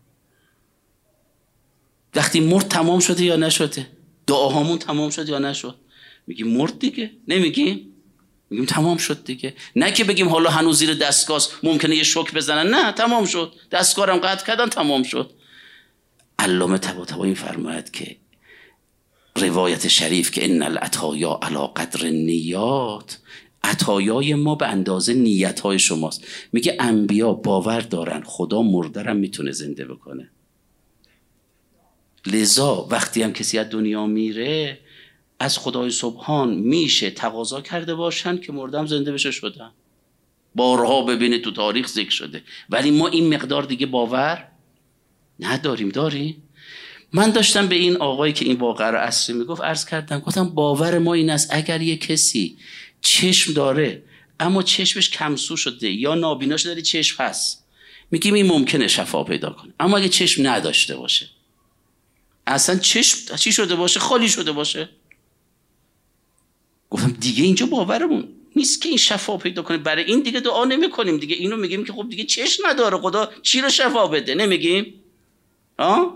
وقتی مرد تمام شده یا نشده؟ دعاهامون تمام شد یا نشد؟ میگی مرد دیگه، نمیگی؟ میگیم تمام شد دیگه. نه که بگیم حالا هنوز زیر دستگاه ممکنه یه شوک بزنن، نه تمام شد، دستگاه هم قطع کردن تمام شد. علامه طباطبایی فرماید که روایت شریف که ان العطایا علی قدر النیات، عطایای ما به اندازه نیت‌های شماست. میگه انبیا باور دارن خدا مردرم میتونه زنده بکنه، لذا وقتی هم کسی از دنیا میره از خدای سبحان میشه تقاضا کرده باشن که مردم زنده بشه شدن. بارها ببینه تو تاریخ ذکر شده، ولی ما این مقدار دیگه باور نداریم. داریم؟ من داشتم به این آقایی که این واقعه رو اصری میگفت عرض کردم، گفتم باور ما این است اگر یه کسی چشم داره اما چشمش کمسو شده یا نابیناش داره چشم هست، میگیم این ممکنه شفا پیدا کنه. اما اگه چشم نداشته باشه، اصلا چشم چی شده باشه، خالی شده باشه، گفتم دیگه اینجا باورمون نیست که این شفا پیدا کنه. برای این دیگه دعا نمی کنیم دیگه. اینو میگیم که خب دیگه چشم نداره خدا چی رو شفا بده، نمیگیم؟ آه؟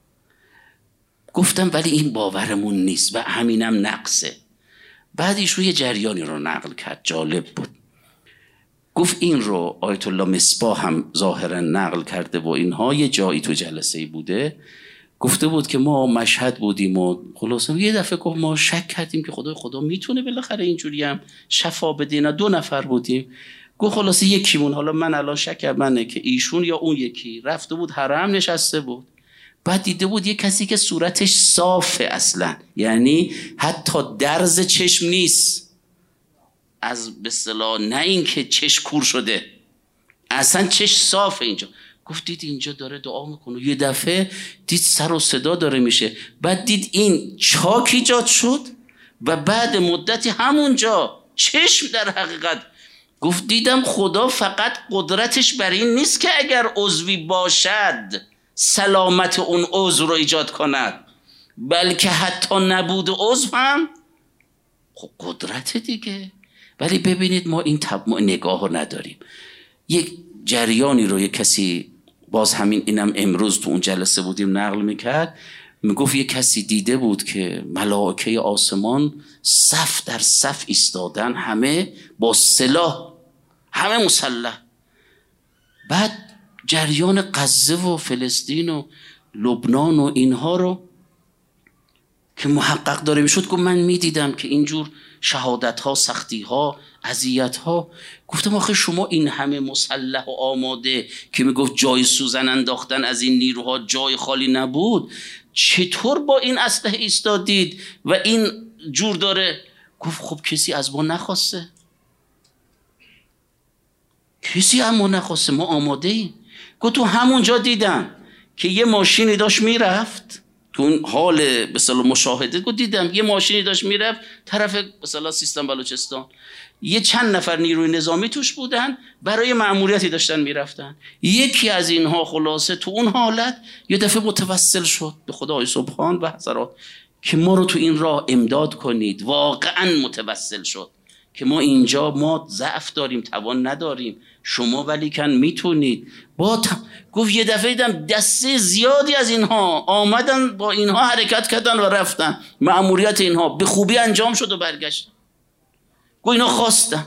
گفتم ولی این باورمون نیست و همینم نقصه. بعد ایشون یه جریانی رو نقل کرد، جالب بود. گفت این رو آیت الله مصباح هم ظاهرا نقل کرده و اینها یه جایی تو جلسه‌ای بوده، گفته بود که ما مشهد بودیم و خلاصه یه دفعه گفت ما شک کردیم که خدا خدا میتونه بالاخره اینجوری هم شفا بده. نه دو نفر بودیم، گفت خلاصه یکیمون، حالا من الان شک منه که ایشون یا اون یکی رفته بود حرم نشسته بود، بعد دیده بود یه کسی که صورتش صافه اصلا، یعنی حتی درز چشم نیست، از به اصطلاح نه این که چشم کور شده، اصلا چشم صافه اینجا. گفت دید اینجا داره دعا میکنه، یه دفعه دید سر و صدا داره میشه، بعد دید این چاک ایجاد شد و بعد مدتی همونجا چشم در حقیقت. گفت دیدم خدا فقط قدرتش بر این نیست که اگر عضوی باشد سلامت اون عضو رو ایجاد کند، بلکه حتی نبود عضو هم خب قدرت دیگه. ولی ببینید ما این تب... ما نگاه رو نداریم. یک جریانی رو یک کسی، باز همین اینم امروز تو اون جلسه بودیم نقل میکرد، میگفت یک کسی دیده بود که ملائکه آسمان صف در صف ایستادن، همه با سلاح، همه مسلح. بعد جریان غزه و فلسطین و لبنان و اینها رو که محقق داره میشد، گفت من میدیدم که اینجور شهادت ها، سختی ها، اذیت ها. گفتم آخه شما این همه مسلح و آماده که میگفت جای سوزن انداختن از این نیروها جای خالی نبود، چطور با این اسلحه ایستادید و این جور داره؟ گفت خب کسی از ما نخواسته، کسی از ما نخواسته، ما آماده ایم. گفت تو همونجا دیدم که یه ماشینی داشت میرفت تو اون حال به اصطلاح مشاهده، گفت دیدم یه ماشینی داشت میرفت طرف به اصطلاح سیستان بلوچستان، یه چند نفر نیروی نظامی توش بودن برای مأموریتی داشتن میرفتن. یکی از اینها خلاصه تو اون حالت یه دفعه متوسل شد به خدای سبحان و حضرات که ما رو تو این راه امداد کنید. واقعا متوسل شد که ما اینجا ما ضعف داریم، توان نداریم، شما ولی کن میتونید. با ت... گفت یه دفعه دیدم دسته زیادی از اینها آمدن با اینها حرکت کردن و رفتن، مأموریت اینها به خوبی انجام شد و برگشتن. گفت اینا خواستن.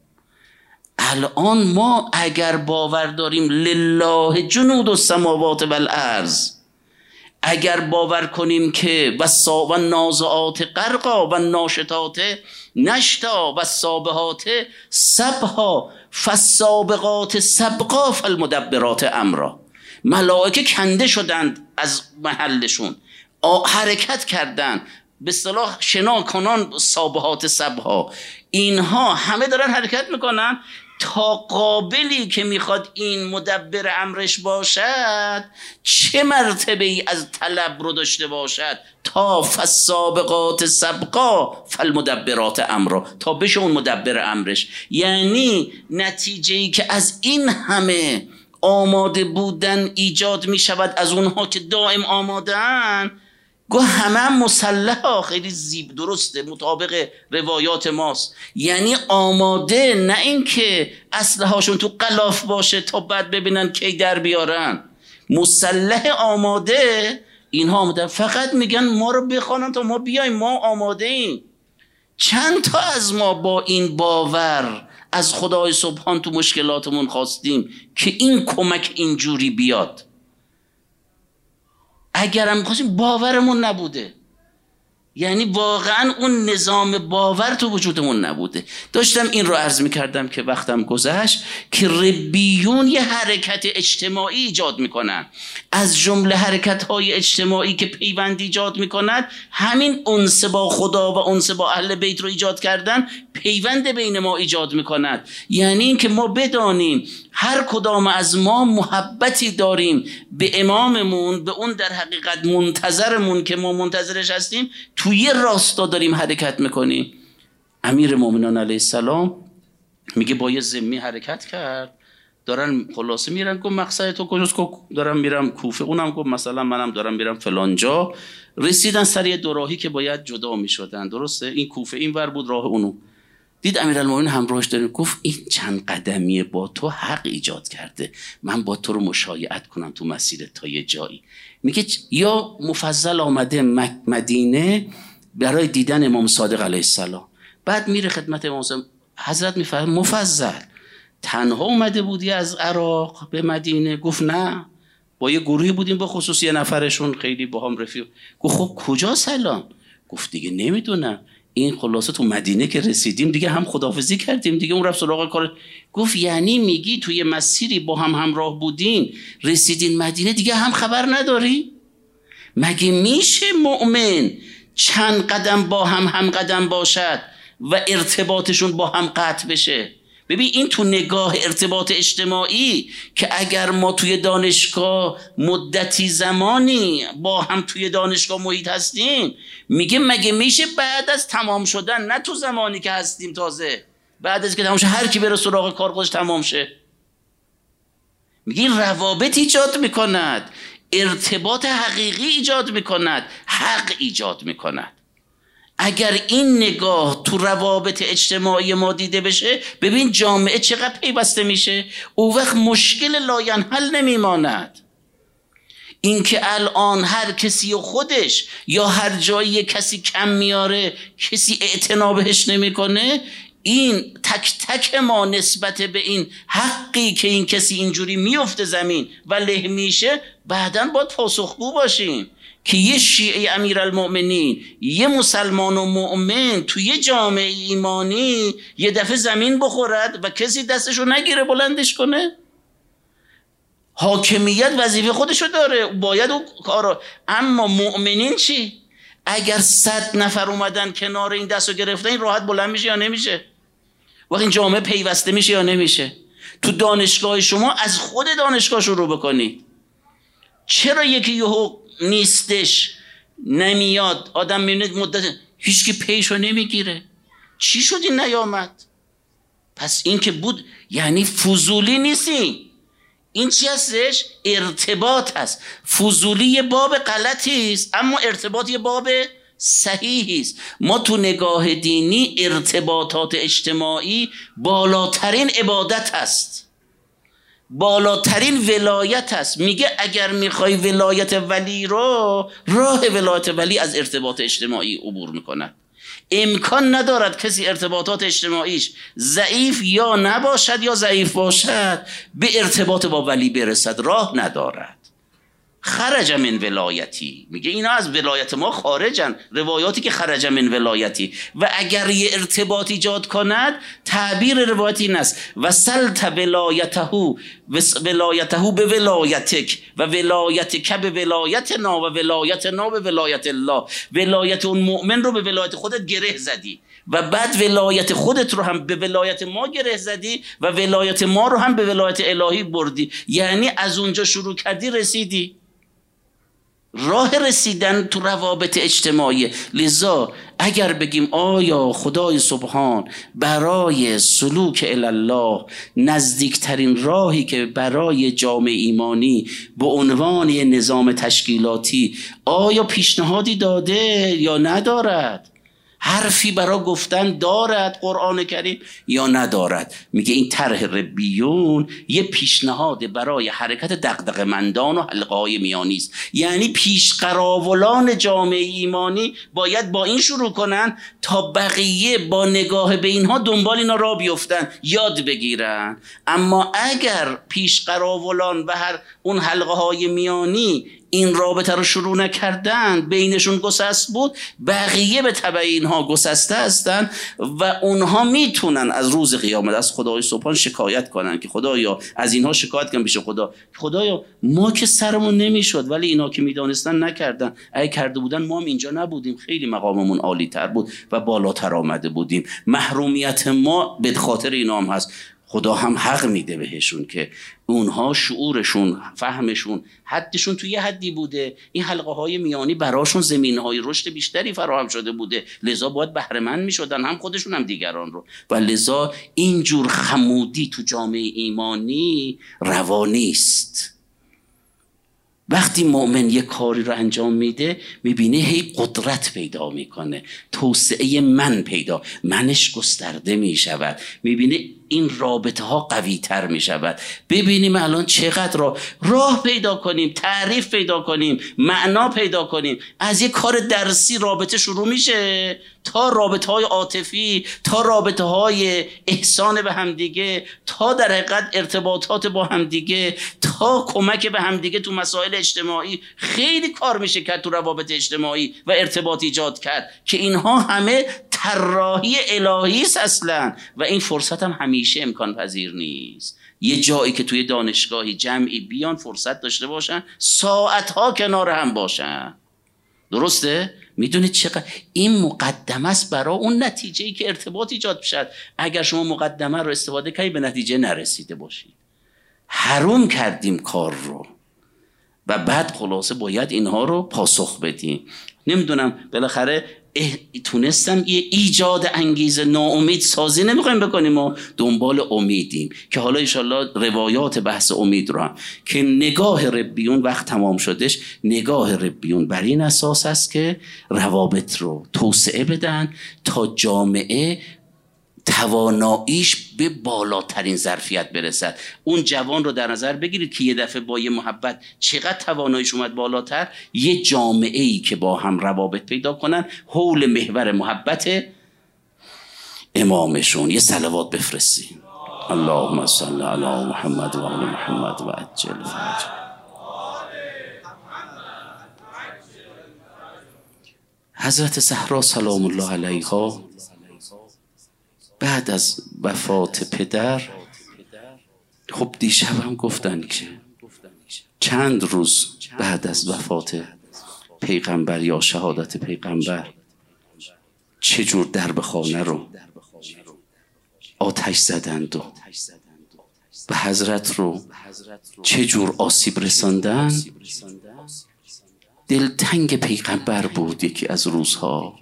الان ما اگر باور داریم لله جنود السماوات والارض، اگر باور کنیم که و و نازعات غرقا و ناشطات نشتا و سابحات سبها فالسابقات سبقا فالمدبرات امرا، ملائکه کنده شدند از محلشون، حرکت کردند، به اصطلاح شنا کنان سابحات سبها، اینها همه دارن حرکت میکنن تا قابلی که میخواد این مدبر امرش باشد چه مرتبه ای از طلب رو داشته باشد تا فالسابقات سبقا فالمدبرات امرا، تا بشه اون مدبر امرش. یعنی نتیجه ای که از این همه آماده بودن ایجاد میشود از اونها که دائم آمادن، گوه همه هم مسلح ها، خیلی زیب درسته مطابق روایات ماست، یعنی آماده، نه این که اسلحه هاشون تو غلاف باشه تا بعد ببینن کی در بیارن، مسلح آماده. اینها آماده فقط میگن ما رو بخوانن تا ما بیایم، ما آماده ایم. چند تا از ما با این باور از خدای سبحان تو مشکلاتمون خواستیم که این کمک اینجوری بیاد. اگرم خواستیم باورمون نبوده، یعنی واقعا اون نظام باور تو وجودمون نبوده. داشتم این رو عرض میکردم که وقتم گذشت که ربیون یه حرکت اجتماعی ایجاد میکنن. از جمله حرکت های اجتماعی که پیوند ایجاد میکند همین انس با خدا و انس با اهل بیت رو ایجاد کردن، پیوند بین ما ایجاد میکند. یعنی این که ما بدانیم هر کدام از ما محبتی داریم به اماممون، به اون در حقیقت منتظرمون که ما منتظرش هستیم، توی راستا داریم حرکت میکنیم. امیر مومنان علیه السلام میگه با یه ذمی حرکت کرد، دارن خلاصه میرن، گفت مقصد تو کجاست؟ دارم میرم کوفه. اونم گفت مثلا منم دارم میرم فلان جا. رسیدن سر یه دوراهی که باید جدا میشدن، درسته؟ این کوفه این ور بود، راه اونو. دید امیرالمومنین همراهش داره، گفت این چند قدمیه با تو حق ایجاد کرده، من با تو رو مشایعت کنم تو مسیرت تا یه جایی. میگه یا مفضل آمده مدینه برای دیدن امام صادق علیه السلام، بعد میره خدمت امام صادق. حضرت میفرماید مفضل تنها اومده بودی از عراق به مدینه؟ گفت نه، با یه گروهی بودیم، با خصوص یه نفرشون خیلی با هم رفیق. گفت خب کجا سلام؟ گفت دیگه نمیدونم. این خلاصه تو مدینه که رسیدیم دیگه هم خداحافظی کردیم دیگه، اون رفت سراغ کار. گفت یعنی میگی توی مسیری با هم همراه بودین رسیدین مدینه دیگه هم خبر نداری؟ مگه میشه مؤمن چند قدم با هم هم قدم باشد و ارتباطشون با هم قطع بشه؟ ببین این تو نگاه ارتباط اجتماعی که اگر ما توی دانشگاه مدتی زمانی با هم توی دانشگاه محیط هستیم، میگه مگه میشه بعد از تمام شدن، نه تو زمانی که هستیم تازه، بعد از که تمام شه هر کی بره سراغ کار خودش تمام شه؟ میگه این روابط ایجاد میکند، ارتباط حقیقی ایجاد میکند، حق ایجاد میکند. اگر این نگاه تو روابط اجتماعی ما دیده بشه، ببین جامعه چقدر پیوسته میشه. او وقت مشکل لاینحل نمیماند. این که الان هر کسی و خودش یا هر جایی کسی کم میاره کسی اعتنا بهش نمیکنه، این تک تک ما نسبت به این حقی که این کسی اینجوری میفته زمین و له میشه، بعداً باید پاسخگو باشیم که یه شیعه امیرالمؤمنین، یه مسلمان و مؤمن تو یه جامعه ایمانی یه دفعه زمین بخورد و کسی دستشو نگیره بلندش کنه. حاکمیت وظیفه خودشو داره، باید اون کارو. اما مؤمنین چی؟ اگر صد نفر اومدن کنار این دستو گرفتن، این راحت بلند میشه یا نمیشه؟ وقتی این جامعه پیوسته میشه یا نمیشه؟ تو دانشگاه شما از خود دانشگاه شروع بکنی. چرا یکی یهو نیستش، نمیاد، آدم میبینه مدت هیچ کی پیشو نمیگیره؟ چی شد این نیامد؟ پس این که بود یعنی فضولی نیستی. این چی هستش؟ ارتباط هست. فضولی یه باب غلطی است، اما ارتباط یه باب صحیحی است. ما تو نگاه دینی ارتباطات اجتماعی بالاترین عبادت هست، بالاترین ولایت هست. میگه اگر میخوای ولایت ولی رو، راه ولایت ولی از ارتباط اجتماعی عبور میکند. امکان ندارد کسی ارتباطات اجتماعیش ضعیف یا نباشد یا ضعیف باشد به ارتباط با ولی برسد، راه ندارد. خرج من ولایتی، میگه اینا از ولایت ما خارجن، روایاتی که خرج من ولایتی. و اگر یه ارتباط ایجاد کند، تعبیر روایتی این است: وصلت ولایته ولایته به ولایتک و ولایتک به ولایتنا و ولایتنا به ولایت الله. ولایت اون مؤمن رو به ولایت خودت گره زدی و بعد ولایت خودت رو هم به ولایت ما گره زدی و ولایت ما رو هم به ولایت الهی بردی. یعنی از اونجا شروع کردی رسیدی. راه رسیدن تو روابط اجتماعی. لذا اگر بگیم آیا خدای سبحان برای سلوک الله نزدیکترین راهی که برای جامعه ایمانی به عنوان یه نظام تشکیلاتی آیا پیشنهادی داده یا ندارد؟ حرفی برای گفتن دارد قرآن کریم یا ندارد؟ میگه این طرح ربیون یه پیشنهاد برای حرکت دغدغه‌مندان و حلقه‌های میانی است. یعنی پیشقراولان جامعه ایمانی باید با این شروع کنن تا بقیه با نگاه به اینها دنبال اینا را بیفتن، یاد بگیرن. اما اگر پیشقراولان و هر اون حلقه‌های میانی این رابطه رو شروع نکردن، بینشون گسست بود، بقیه به تبع اینها گسسته هستن و اونها میتونن از روز قیامت از خدای سبحان شکایت کنن که خدایا، از اینها شکایت کنن پیش خدا، خدایا ما که سرمون نمیشد ولی اینا که میدانستن نکردن، اگه کرده بودن ما هم اینجا نبودیم، خیلی مقاممون عالی تر بود و بالاتر آمده بودیم. محرومیت ما به خاطر اینا هم هست. خدا هم حق میده بهشون که اونها شعورشون، فهمشون، حدشون توی یه حدی بوده، این حلقه های میانی براشون زمینه های رشد بیشتری فراهم شده بوده، لذا باید بهره مند میشدن، هم خودشون هم دیگران رو. و لذا اینجور خمودی تو جامعه ایمانی روا نیست. وقتی مؤمن یه کاری رو انجام میده میبینه هی قدرت پیدا میکنه، توسعه من پیدا، منش گسترده میشود، میبینه این رابطه ها قوی تر می شود. ببینیم الان چقدر راه, راه پیدا کنیم، تعریف پیدا کنیم، معنا پیدا کنیم. از یه کار درسی رابطه شروع میشه تا رابطه های عاطفی، تا رابطه های احسان به همدیگه، تا در حقیقت ارتباطات با همدیگه، تا کمک به همدیگه تو مسائل اجتماعی. خیلی کار میشه کرد تو روابط اجتماعی و ارتباط ایجاد کرد که اینها همه طراحی الهی است اصلا و این فرصت هم همیشه امکان پذیر نیست. یه جایی که توی دانشگاهی جمعی بیان فرصت داشته باشن ساعتها کنار هم باشن، درسته؟ میدونید چقدر این مقدمه است برای اون نتیجه‌ای که ارتباط ایجاد بشه. اگر شما مقدمه رو استفاده کنید به نتیجه نرسیده باشید، حروم کردیم کار رو و بعد خلاصه باید اینها رو پاسخ بدیم. نمیدونم بالاخره تونستم یه ایجاد انگیزه، ناامید سازی نمیخوایم بکنیم و دنبال امیدیم که حالا انشالله روایات بحث امید رو هم که نگاه ربیون وقت تمام شدش، نگاه ربیون بر این اساس است که روابط رو توسعه بدن تا جامعه تواناییش به بالاترین ظرفیت برسد. اون جوان رو در نظر بگیرید که یه دفعه با یه محبت چقدر تواناییش اومد بالاتر. یه جامعه‌ای که با هم روابط پیدا کنن حول محور محبت امامشون. یه صلوات بفرستین. اللهم صل علی محمد و آل محمد و عجل فرج. حضرت زهرا سلام الله علیها بعد از وفات پدر، خب دیشب هم گفتن که چند روز بعد از وفات پیغمبر یا شهادت پیغمبر چجور درب خانه رو آتش زدند و به حضرت رو چجور آسیب رساندن. دلتنگ پیغمبر بود. یکی از روزها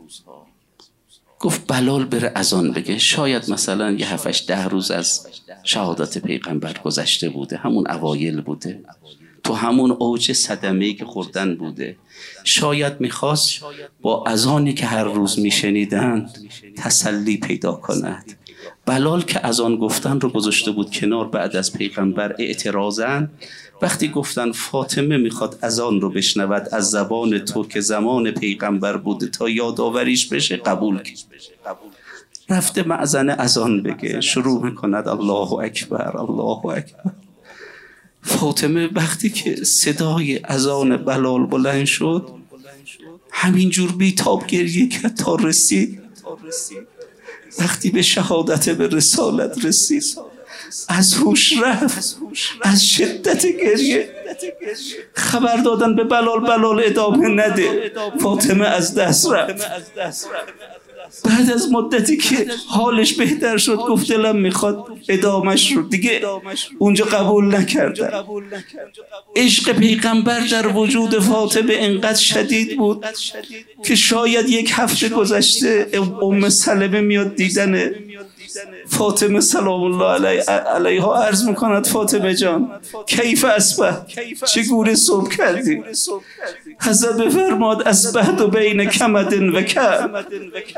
گفت بلال بره اذان بگه. شاید مثلا یه هفتش ده روز از شهادت پیغمبر گذشته بوده، همون اوایل بوده، تو همون اوج صدمه‌ای که خوردن بوده. شاید میخواست با اذانی که هر روز میشنیدن تسلی پیدا کند. بلال که اذان گفتن رو گذاشته بود کنار بعد از پیغمبر اعتراضاً، وقتی گفتن فاطمه میخواد اذان رو بشنود از زبان تو که زمان پیغمبر بوده تا یادآوریش بشه، قبول کرد. رفته مأذن اذان بگه، شروع میکند الله اکبر الله اکبر. فاطمه وقتی که صدای اذان بلال بلند شد همینجور بیتاب گریه کرد تا رسید. وقتی به شهادت به رسالت رسید از هوش رفت، از شدت گریه. خبر دادن به بلال، بلال ادامه نده، فاطمه از دست رفت. بعد از مدتی که حالش بهتر شد گفت دلم میخواد ادامش رو، دیگه اونجا قبول نکردن. عشق پیغمبر در وجود فاطمه انقدر شدید بود که شاید یک هفته گذشته ام سلمه میاد دیدن فاطمه سلام الله علیه علیها عرض میکند فاطمه جان کیف اصبح، چگونه صبح کردی؟ حضرت بفرماد اصبحت بین کمد و کرب،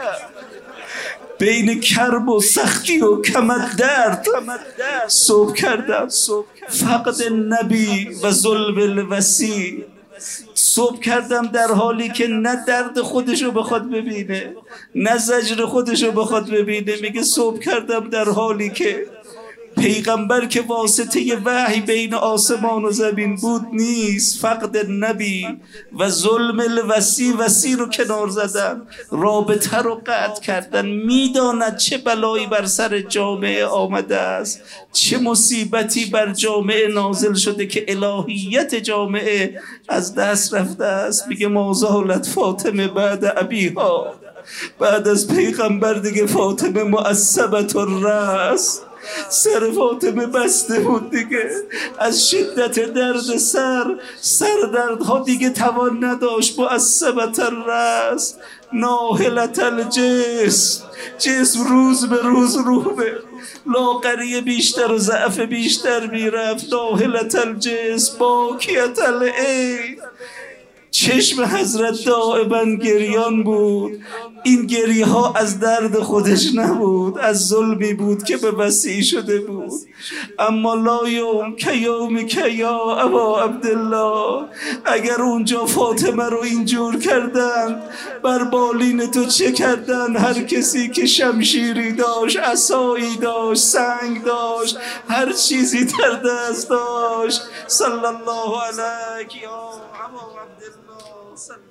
بین کرب و سختی و کمد درد صبح کردم. فقد نبی و ظلم الوسی، صبح کردم در حالی که نه درد خودشو بخواد ببینه نه زجر خودشو بخواد ببینه. میگه صبح کردم در حالی که پیغمبر که واسطه وحی بین آسمان و زمین بود نیست. فقد نبی و ظلم الوسی، وسی رو کنار زدن، رابطه رو قطع کردن. میداند چه بلایی بر سر جامعه آمده است، چه مصیبتی بر جامعه نازل شده که الهیت جامعه از دست رفته است. میگه ما زالت فاطمه بعد ابیها، بعد از پیغمبر دیگه فاطمه معصبت الرأس، سر فاطمه بسته بود دیگه. از شدت درد سر سردردها دیگه توان نداشت. معصبت الرأس ناهلت الجسم، جسم روز به روز رو به لاغری بیشتر و ضعف بیشتر میرفت. ناهلت الجسم باکیت العین، چشم حضرت دائما گریان بود. این گریه ها از درد خودش نبود، از ظلمی بود که به وسیع شده بود. اما لا یوم که یوم که یا ابا عبدالله، اگر اونجا فاطمه رو اینجور کردن، بر بالین تو چه کردن؟ هر کسی که شمشیری داشت، عصایی داشت، سنگ داشت، هر چیزی در دست داشت. صلی الله علیک یا ابا عبدالله.